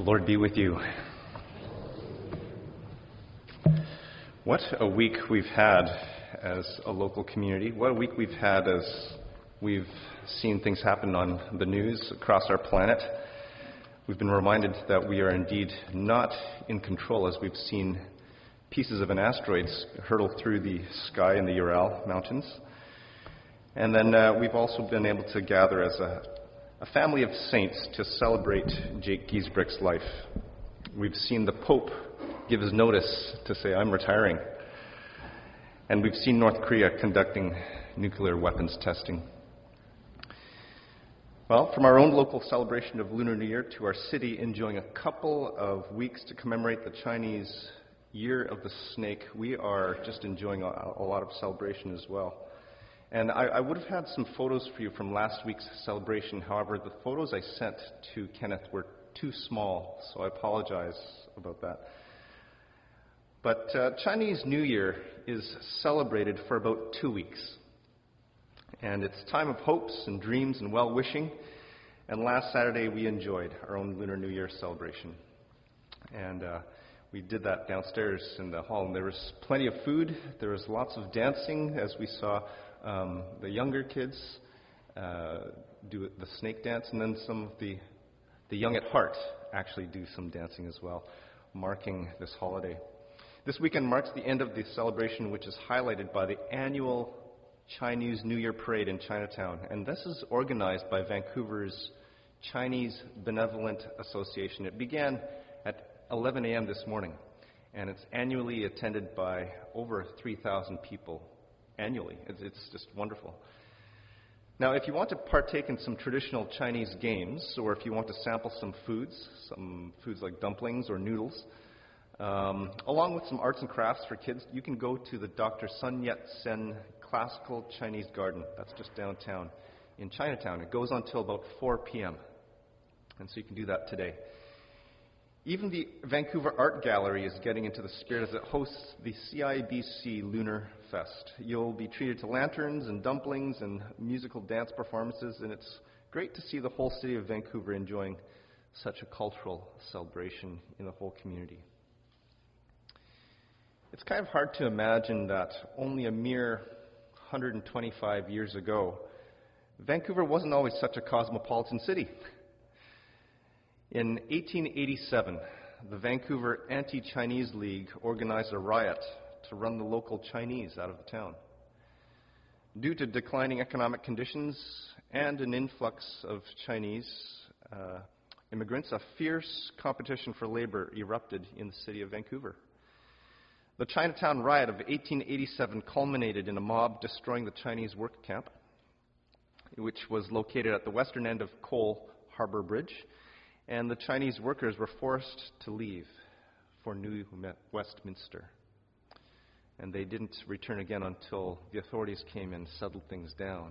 The Lord be with you. What a week we've had as a local community. What a week we've had as we've seen things happen on the news across our planet. We've been reminded that we are indeed not in control as we've seen pieces of an asteroid hurtle through the sky in the Ural Mountains. And then we've also been able to gather as a family of saints to celebrate Jake Giesbrick's life. We've seen the Pope give his notice to say, "I'm retiring." And we've seen North Korea conducting nuclear weapons testing. Well, from our own local celebration of Lunar New Year to our city enjoying a couple of weeks to commemorate the Chinese Year of the Snake, we are just enjoying a lot of celebration as well. And I would have had some photos for you from last week's celebration. However, the photos I sent to Kenneth were too small, so I apologize about that. But Chinese New Year is celebrated for about 2 weeks. And it's a time of hopes and dreams and well-wishing. And last Saturday, we enjoyed our own Lunar New Year celebration. And we did that downstairs in the hall. And there was plenty of food. There was lots of dancing, as we saw the younger kids do the snake dance. And then some of the young at heart actually do some dancing as well, marking this holiday. This weekend marks the end of the celebration, which is highlighted by the annual Chinese New Year Parade in Chinatown. And this is organized by Vancouver's Chinese Benevolent Association. It began at 11 a.m. this morning, and it's annually attended by over 3,000 people annually. It's just wonderful. Now, if you want to partake in some traditional Chinese games, or if you want to sample some foods like dumplings or noodles, along with some arts and crafts for kids, you can go to the Dr. Sun Yat-sen Classical Chinese Garden. That's just downtown in Chinatown. It goes on till about 4 p.m., and so you can do that today. Even the Vancouver Art Gallery is getting into the spirit as it hosts the CIBC Lunar Fest. You'll be treated to lanterns and dumplings and musical dance performances, and it's great to see the whole city of Vancouver enjoying such a cultural celebration in the whole community. It's kind of hard to imagine that only a mere 125 years ago, Vancouver wasn't always such a cosmopolitan city. In 1887, the Vancouver Anti-Chinese League organized a riot to run the local Chinese out of the town. Due to declining economic conditions and an influx of Chinese immigrants, a fierce competition for labor erupted in the city of Vancouver. The Chinatown riot of 1887 culminated in a mob destroying the Chinese work camp, which was located at the western end of Cole Harbour Bridge, and the Chinese workers were forced to leave for New Westminster. And they didn't return again until the authorities came and settled things down.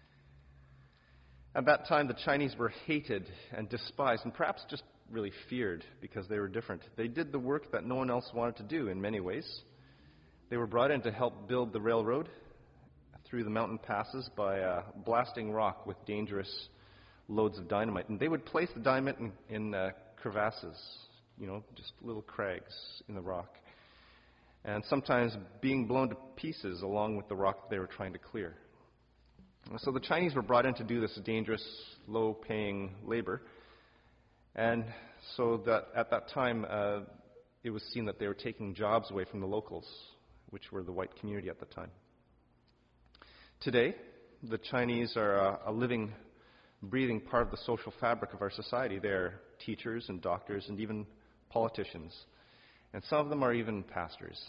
At that time, the Chinese were hated and despised, and perhaps just really feared because they were different. They did the work that no one else wanted to do in many ways. They were brought in to help build the railroad through the mountain passes by blasting rock with dangerous loads of dynamite. And they would place the dynamite in crevasses, just little crags in the rock. And sometimes being blown to pieces along with the rock they were trying to clear. So the Chinese were brought in to do this dangerous, low-paying labor. And so that at that time, it was seen that they were taking jobs away from the locals, which were the white community at the time. Today, the Chinese are a living, breathing part of the social fabric of our society. They're teachers and doctors and even politicians. And some of them are even pastors.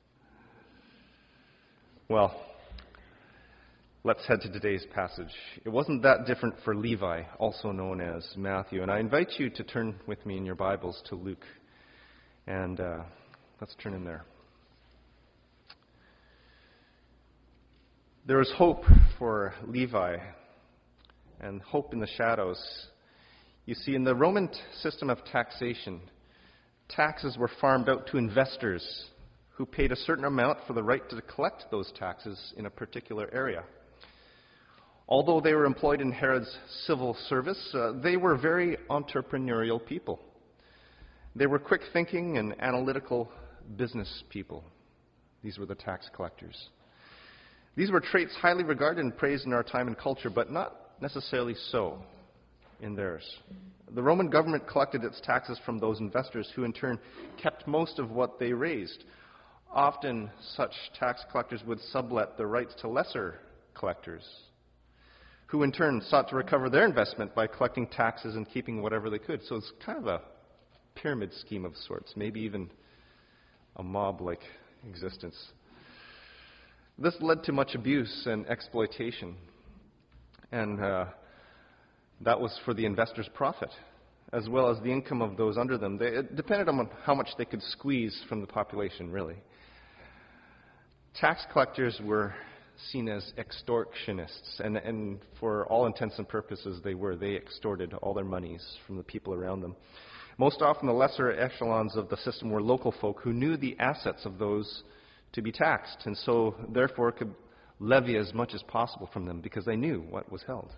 Well, let's head to today's passage. It wasn't that different for Levi, also known as Matthew. And I invite you to turn with me in your Bibles to Luke. And let's turn in there. There is hope for Levi and hope in the shadows. You see, in the Roman system of taxation, taxes were farmed out to investors who paid a certain amount for the right to collect those taxes in a particular area. Although they were employed in Herod's civil service, they were very entrepreneurial people. They were quick-thinking and analytical business people. These were the tax collectors. These were traits highly regarded and praised in our time and culture, but not necessarily so in theirs. The Roman government collected its taxes from those investors who in turn kept most of what they raised. Often such tax collectors would sublet their rights to lesser collectors, who in turn sought to recover their investment by collecting taxes and keeping whatever they could. So it's kind of a pyramid scheme of sorts, maybe even a mob-like existence. This led to much abuse and exploitation, and that was for the investors' profit, as well as the income of those under them. It depended on how much they could squeeze from the population, really. Tax collectors were seen as extortionists, and for all intents and purposes they were. They extorted all their monies from the people around them. Most often the lesser echelons of the system were local folk who knew the assets of those to be taxed, and so therefore could levy as much as possible from them because they knew what was held.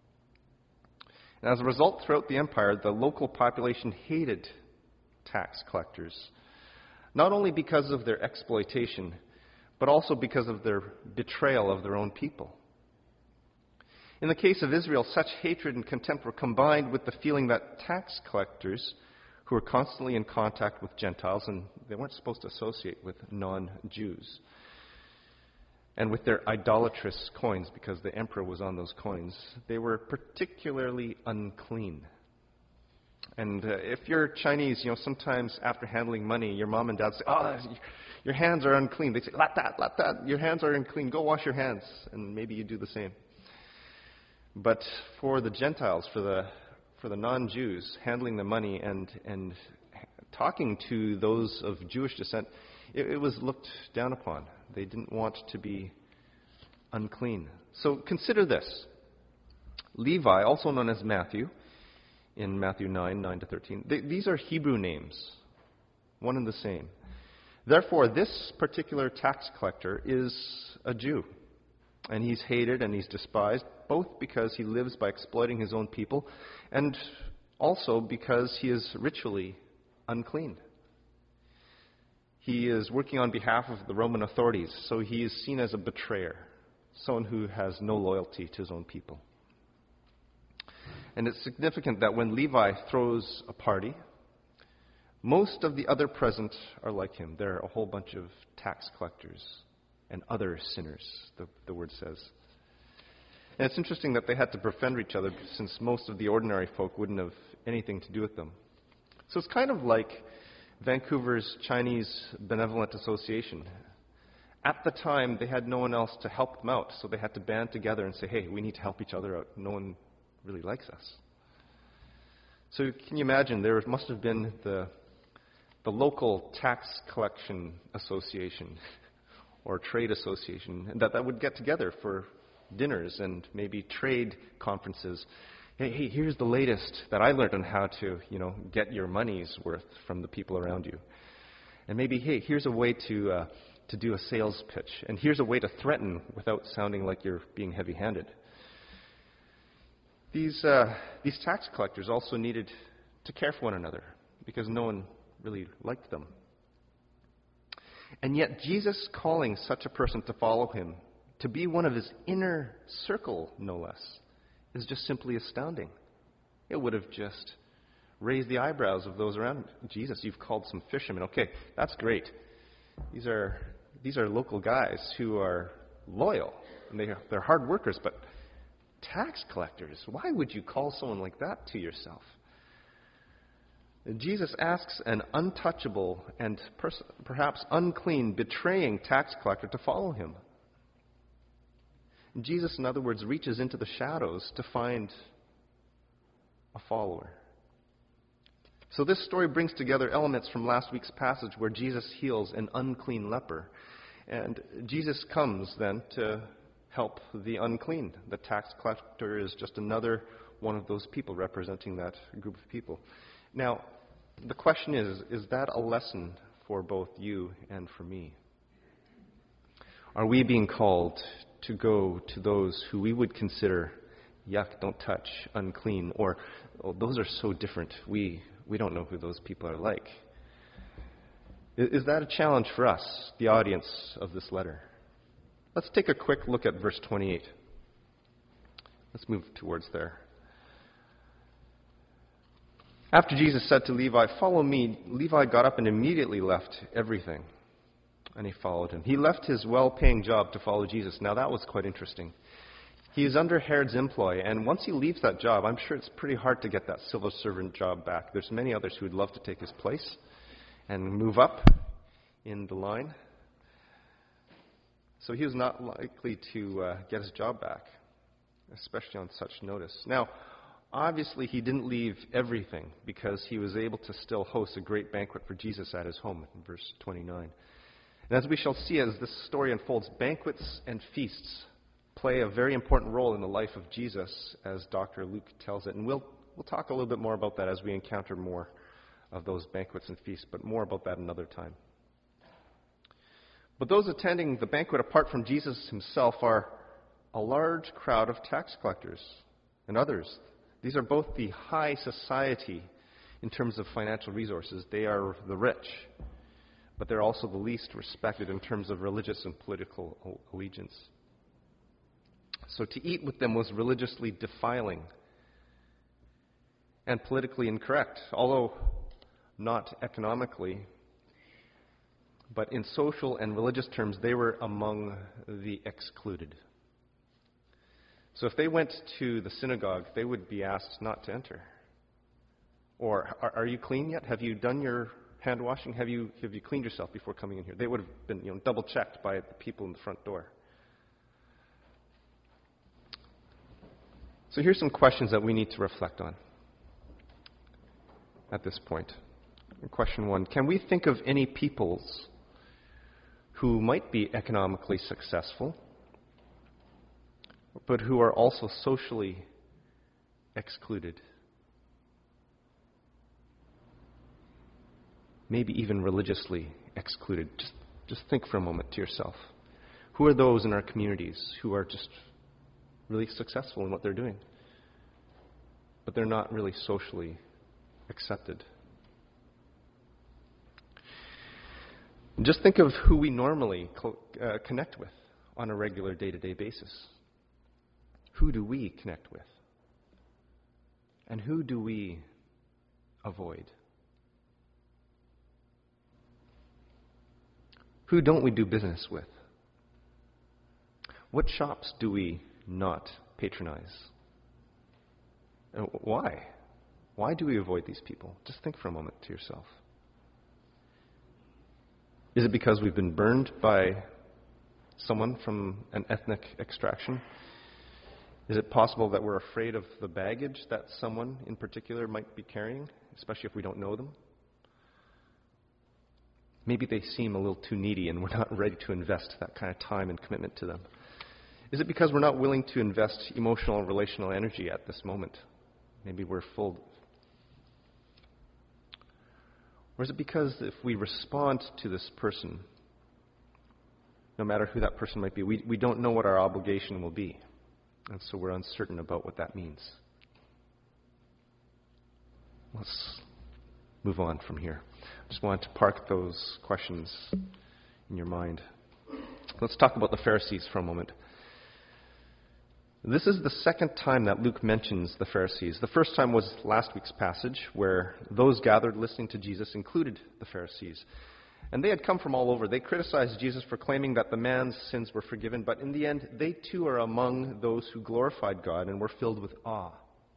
And as a result, throughout the empire, the local population hated tax collectors, not only because of their exploitation, but also because of their betrayal of their own people. In the case of Israel, such hatred and contempt were combined with the feeling that tax collectors, who were constantly in contact with Gentiles, and they weren't supposed to associate with non-Jews, and with their idolatrous coins, because the emperor was on those coins, they were particularly unclean. And if you're Chinese, sometimes after handling money, your mom and dad say, "Oh, your hands are unclean." They say, let that. Your hands are unclean. Go wash your hands." And maybe you do the same. But for the Gentiles, for the non-Jews, handling the money and talking to those of Jewish descent, it was looked down upon. They didn't want to be unclean. So consider this. Levi, also known as Matthew, in Matthew 9:9-13, these are Hebrew names, one and the same. Therefore, this particular tax collector is a Jew, and he's hated and he's despised, both because he lives by exploiting his own people and also because he is ritually unclean. He is working on behalf of the Roman authorities, so he is seen as a betrayer, someone who has no loyalty to his own people. And it's significant that when Levi throws a party, most of the other present are like him. They're a whole bunch of tax collectors and other sinners, the word says. And it's interesting that they had to befriend each other since most of the ordinary folk wouldn't have anything to do with them. So it's kind of like Vancouver's Chinese Benevolent Association. At the time, they had no one else to help them out, so they had to band together and say, "Hey, we need to help each other out. No one really likes us." So can you imagine, there must have been the local tax collection association or trade association that would get together for dinners and maybe trade conferences. Hey, here's the latest that I learned on how to, get your money's worth from the people around you. And maybe, hey, here's a way to do a sales pitch. And here's a way to threaten without sounding like you're being heavy-handed. These tax collectors also needed to care for one another because no one really liked them. And yet Jesus calling such a person to follow him, to be one of his inner circle, no less, is just simply astounding. It would have just raised the eyebrows of those around him. "Jesus, you've called some fishermen. Okay, that's great. These are local guys who are loyal, and they're hard workers, but tax collectors, why would you call someone like that to yourself?" Jesus asks an untouchable and perhaps unclean, betraying tax collector to follow him. Jesus, in other words, reaches into the shadows to find a follower. So this story brings together elements from last week's passage where Jesus heals an unclean leper. And Jesus comes then to help the unclean. The tax collector is just another one of those people representing that group of people. Now, the question is that a lesson for both you and for me? Are we being called to go to those who we would consider yuck, don't touch, unclean, or oh, those are so different. We don't know who those people are like. Is that a challenge for us, the audience of this letter? Let's take a quick look at verse 28. Let's move towards there. After Jesus said to Levi, "Follow me," Levi got up and immediately left everything, and he followed him. He left his well-paying job to follow Jesus. Now that was quite interesting. He is under Herod's employ, and once he leaves that job, I'm sure it's pretty hard to get that civil servant job back. There's many others who would love to take his place and move up in the line. So he was not likely to get his job back, especially on such notice. Now, obviously, he didn't leave everything because he was able to still host a great banquet for Jesus at his home in verse 29. And as we shall see as this story unfolds, banquets and feasts play a very important role in the life of Jesus, as Dr. Luke tells it. And we'll talk a little bit more about that as we encounter more of those banquets and feasts, but more about that another time. But those attending the banquet apart from Jesus himself are a large crowd of tax collectors and others. These are both the high society in terms of financial resources. They are the rich, but they're also the least respected in terms of religious and political allegiance. So to eat with them was religiously defiling and politically incorrect, although not economically. But in social and religious terms, they were among the excluded. So if they went to the synagogue, they would be asked not to enter. Or, are you clean yet? Have you done your hand washing? Have you cleaned yourself before coming in here? They would have been double checked by the people in the front door. So here's some questions that we need to reflect on at this point. Question 1, can we think of any peoples who might be economically successful, but who are also socially excluded? Maybe even religiously excluded. Just think for a moment to yourself. Who are those in our communities who are just really successful in what they're doing, but they're not really socially accepted? Just think of who we normally connect with on a regular day-to-day basis. Who do we connect with? And who do we avoid? Who don't we do business with? What shops do we not patronize? And why? Why do we avoid these people? Just think for a moment to yourself. Is it because we've been burned by someone from an ethnic extraction? Is it possible that we're afraid of the baggage that someone in particular might be carrying, especially if we don't know them? Maybe they seem a little too needy and we're not ready to invest that kind of time and commitment to them. Is it because we're not willing to invest emotional and relational energy at this moment? Maybe we're full. Or is it because if we respond to this person, no matter who that person might be, we don't know what our obligation will be, and so we're uncertain about what that means? Let's move on from here. I just wanted to park those questions in your mind. Let's talk about the Pharisees for a moment. This is the second time that Luke mentions the Pharisees. The first time was last week's passage, where those gathered listening to Jesus included the Pharisees. And they had come from all over. They criticized Jesus for claiming that the man's sins were forgiven, but in the end, they too are among those who glorified God and were filled with awe.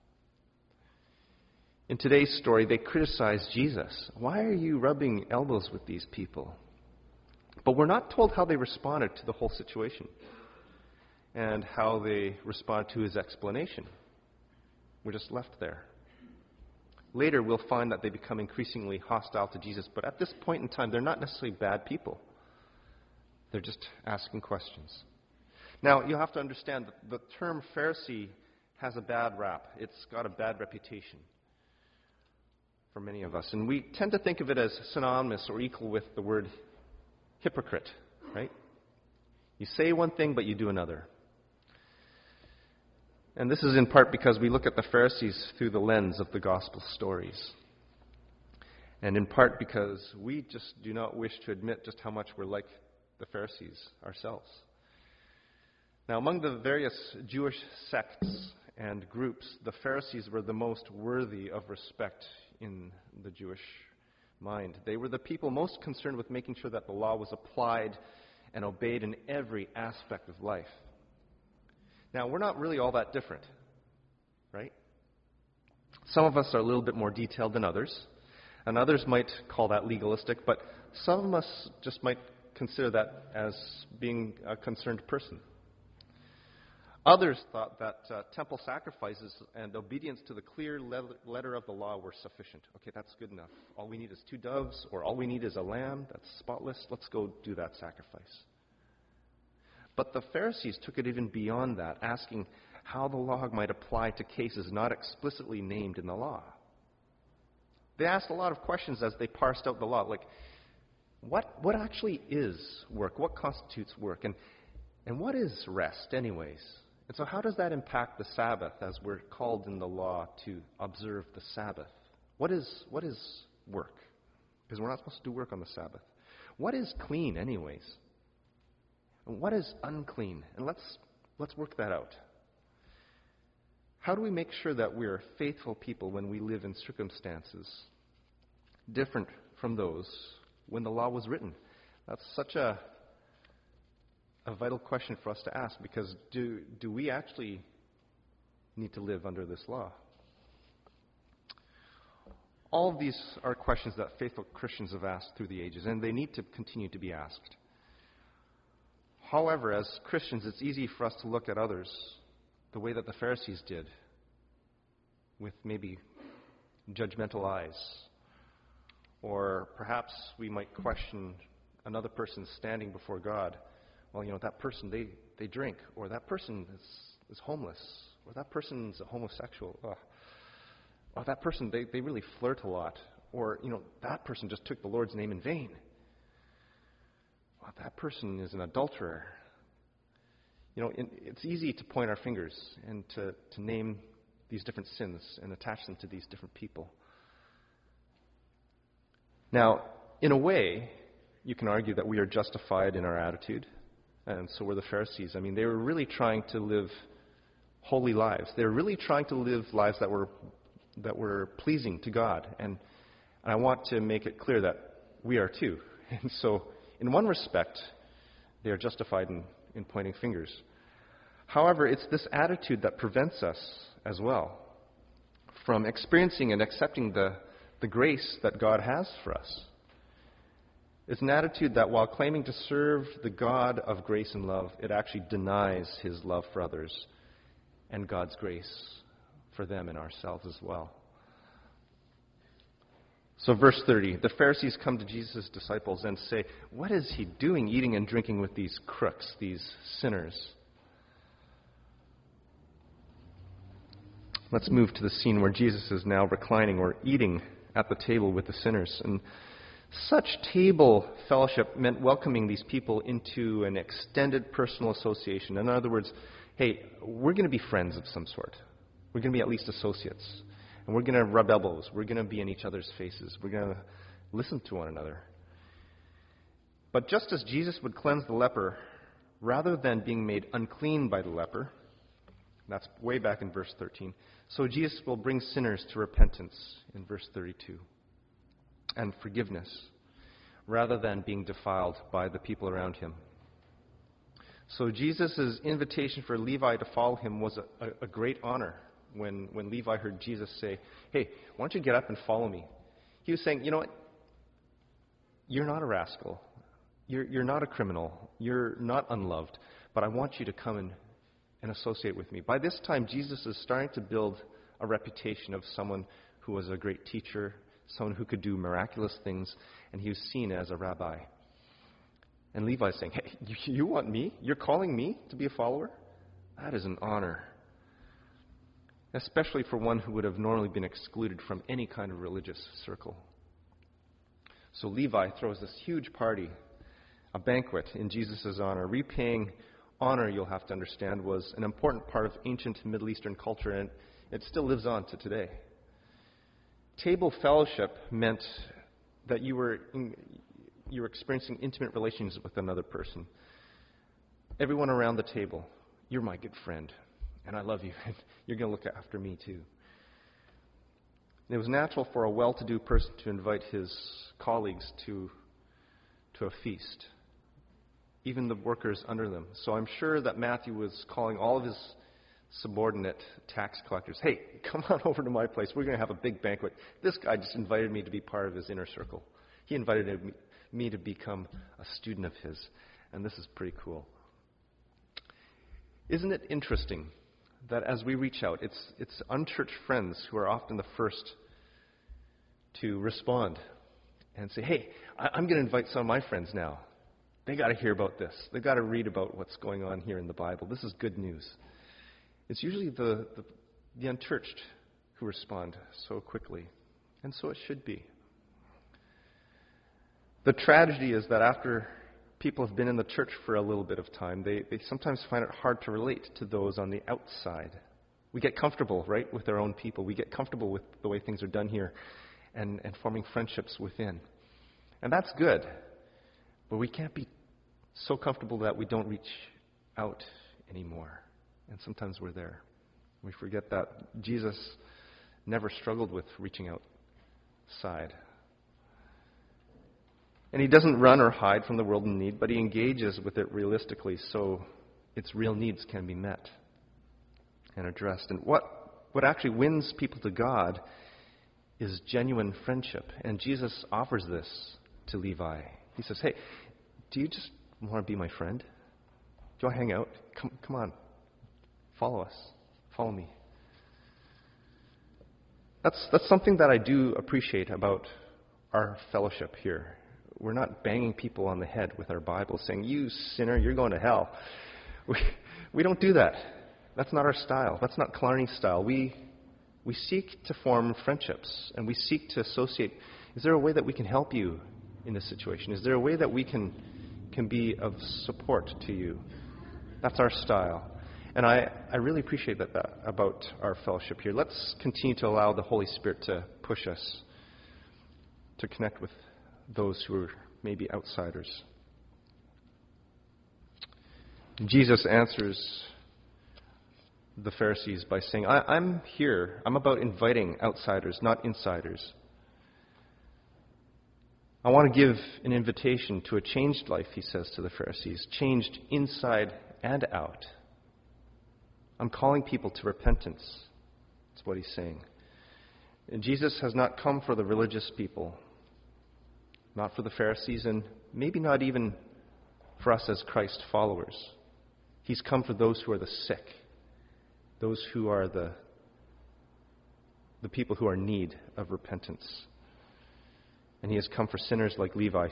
In today's story, they criticized Jesus. Why are you rubbing elbows with these people? But we're not told how they responded to the whole situation and how they respond to his explanation. We're just left there. Later, we'll find that they become increasingly hostile to Jesus, but at this point in time, they're not necessarily bad people. They're just asking questions. Now, you have to understand that the term Pharisee has a bad rap. It's got a bad reputation for many of us, and we tend to think of it as synonymous or equal with the word hypocrite, right? You say one thing, but you do another. And this is in part because we look at the Pharisees through the lens of the gospel stories. And in part because we just do not wish to admit just how much we're like the Pharisees ourselves. Now, among the various Jewish sects and groups, the Pharisees were the most worthy of respect in the Jewish mind. They were the people most concerned with making sure that the law was applied and obeyed in every aspect of life. Now, we're not really all that different, right? Some of us are a little bit more detailed than others, and others might call that legalistic, but some of us just might consider that as being a concerned person. Others thought that temple sacrifices and obedience to the clear letter of the law were sufficient. Okay, that's good enough. All we need is 2 doves, or all we need is a lamb that's spotless. Let's go do that sacrifice. But the Pharisees took it even beyond that, asking how the law might apply to cases not explicitly named in the law. They asked a lot of questions as they parsed out the law, like, what actually is work? What constitutes work? And what is rest anyways? And so how does that impact the Sabbath, as we're called in the law to observe the Sabbath? What is work? Because we're not supposed to do work on the Sabbath. What is clean anyways? And what is unclean? And let's work that out. How do we make sure that we're faithful people when we live in circumstances different from those when the law was written? That's such a vital question for us to ask, because do we actually need to live under this law? All of these are questions that faithful Christians have asked through the ages, and they need to continue to be asked. However, as Christians, it's easy for us to look at others the way that the Pharisees did, with maybe judgmental eyes. Or perhaps we might question another person standing before God. Well, that person, they drink, or that person is homeless, or that person's a homosexual. Or that person, they really flirt a lot. Or, that person just took the Lord's name in vain. Well, that person is an adulterer. It's easy to point our fingers and to name these different sins and attach them to these different people. Now, in a way, you can argue that we are justified in our attitude, and so were the Pharisees. I mean, they were really trying to live holy lives. They were really trying to live lives that were pleasing to God, and I want to make it clear that we are too. And so, in one respect, they are justified in pointing fingers. However, it's this attitude that prevents us as well from experiencing and accepting the grace that God has for us. It's an attitude that while claiming to serve the God of grace and love, it actually denies His love for others and God's grace for them and ourselves as well. So verse 30, the Pharisees come to Jesus' disciples and say, "What is he doing eating and drinking with these crooks, these sinners?" Let's move to the scene where Jesus is now reclining or eating at the table with the sinners. And such table fellowship meant welcoming these people into an extended personal association. In other words, hey, we're going to be friends of some sort. We're going to be at least associates. And we're going to rub elbows. We're going to be in each other's faces. We're going to listen to one another. But just as Jesus would cleanse the leper, rather than being made unclean by the leper, that's way back in verse 13, so Jesus will bring sinners to repentance in verse 32 and forgiveness, rather than being defiled by the people around him. So Jesus' invitation for Levi to follow him was a great honor. When Levi heard Jesus say, "Hey, why don't you get up and follow me?" He was saying, you know what? You're not a rascal. You're not a criminal. You're not unloved. But I want you to come and associate with me. By this time, Jesus is starting to build a reputation of someone who was a great teacher, someone who could do miraculous things, and he was seen as a rabbi. And Levi's saying, "Hey, you want me? You're calling me to be a follower? That is an honor." Especially for one who would have normally been excluded from any kind of religious circle. So Levi throws this huge party, a banquet in Jesus' honor, repaying honor, you'll have to understand, was an important part of ancient Middle Eastern culture, and it still lives on to today. Table fellowship meant that you were experiencing intimate relations with another person. Everyone around the table, you're my good friend, and I love you, and you're going to look after me too. It was natural for a well-to-do person to invite his colleagues to a feast, even the workers under them. So I'm sure that Matthew was calling all of his subordinate tax collectors, hey, come on over to my place. We're going to have a big banquet. This guy just invited me to be part of his inner circle. He invited me to become a student of his, and this is pretty cool. Isn't it interesting that as we reach out, it's unchurched friends who are often the first to respond and say, hey, I'm going to invite some of my friends now. They got to hear about this. They've got to read about what's going on here in the Bible. This is good news. It's usually the unchurched who respond so quickly, and so it should be. The tragedy is that after people have been in the church for a little bit of time, they sometimes find it hard to relate to those on the outside. We get comfortable, right, with our own people. We get comfortable with the way things are done here and forming friendships within. And that's good, but we can't be so comfortable that we don't reach out anymore. And sometimes we're there. We forget that Jesus never struggled with reaching outside. And he doesn't run or hide from the world in need, but he engages with it realistically so its real needs can be met and addressed. And what actually wins people to God is genuine friendship. And Jesus offers this to Levi. He says, hey, do you just want to be my friend? Do you want to hang out? Come on. Follow us. Follow me. That's something that I do appreciate about our fellowship here. We're not banging people on the head with our Bible saying, you sinner, you're going to hell. We don't do that. That's not our style. That's not Killarney's style. We seek to form friendships, and we seek to associate. Is there a way that we can help you in this situation? Is there a way that we can be of support to you? That's our style. And I really appreciate that about our fellowship here. Let's continue to allow the Holy Spirit to push us to connect with those who are maybe outsiders. Jesus answers the Pharisees by saying, I'm here. I'm about inviting outsiders, not insiders. I want to give an invitation to a changed life, he says to the Pharisees, changed inside and out. I'm calling people to repentance. That's what he's saying. And Jesus has not come for the religious people, not for the Pharisees, and maybe not even for us as Christ followers. He's come for those who are the sick, those who are the people who are in need of repentance. And he has come for sinners like Levi.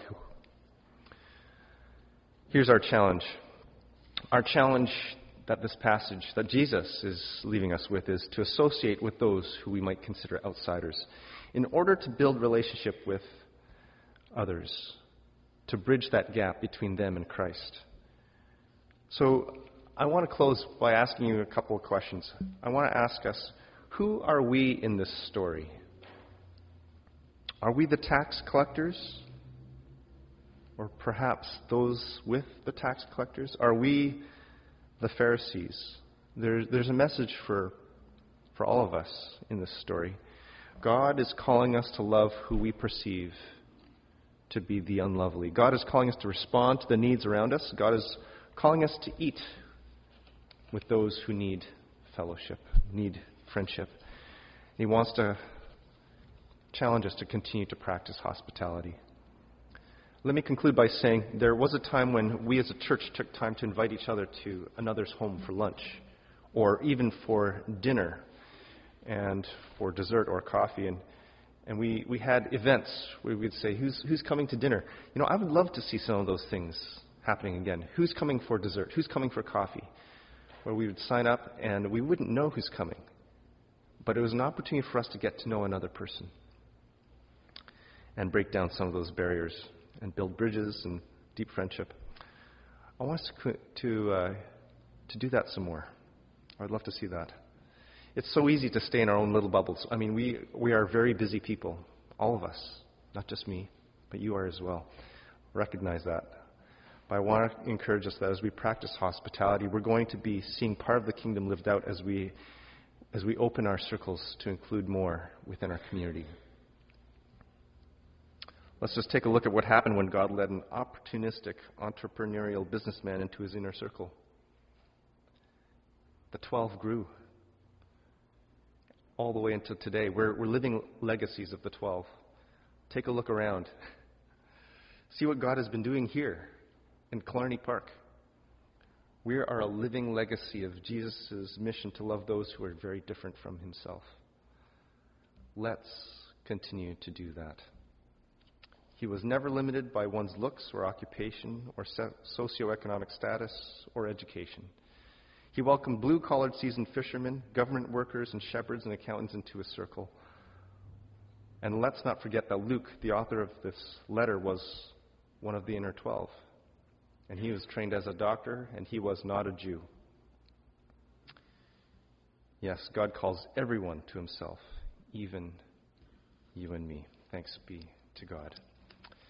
Here's our challenge. Our challenge that this passage that Jesus is leaving us with is to associate with those who we might consider outsiders in order to build relationship with others, to bridge that gap between them and Christ. So I want to close by asking you a couple of questions. I want to ask us, who are we in this story? Are we the tax collectors? Or perhaps those with the tax collectors? Are we the Pharisees? There's a message for all of us in this story. God is calling us to love who we perceive to be the unlovely. God is calling us to respond to the needs around us. God is calling us to eat with those who need fellowship, need friendship. He wants to challenge us to continue to practice hospitality. Let me conclude by saying there was a time when we as a church took time to invite each other to another's home for lunch, or even for dinner, and for dessert or coffee. And we had events where we'd say, who's coming to dinner? You know, I would love to see some of those things happening again. Who's coming for dessert? Who's coming for coffee? Where we would sign up and we wouldn't know who's coming. But it was an opportunity for us to get to know another person and break down some of those barriers and build bridges and deep friendship. I want us to to do that some more. I'd love to see that. It's so easy to stay in our own little bubbles. I mean, we are very busy people, all of us, not just me, but you are as well. Recognize that. But I want to encourage us that as we practice hospitality, we're going to be seeing part of the kingdom lived out as we open our circles to include more within our community. Let's just take a look at what happened when God led an opportunistic, entrepreneurial businessman into his inner circle. The 12 grew all the way into today. We're living legacies of the 12. Take a look around. See what God has been doing here in Killarney Park. We are a living legacy of Jesus' mission to love those who are very different from himself. Let's continue to do that. He was never limited by one's looks or occupation or socioeconomic status or education. He welcomed blue-collared seasoned fishermen, government workers, and shepherds and accountants into his circle. And let's not forget that Luke, the author of this letter, was one of the inner 12. And he was trained as a doctor, and he was not a Jew. Yes, God calls everyone to himself, even you and me. Thanks be to God.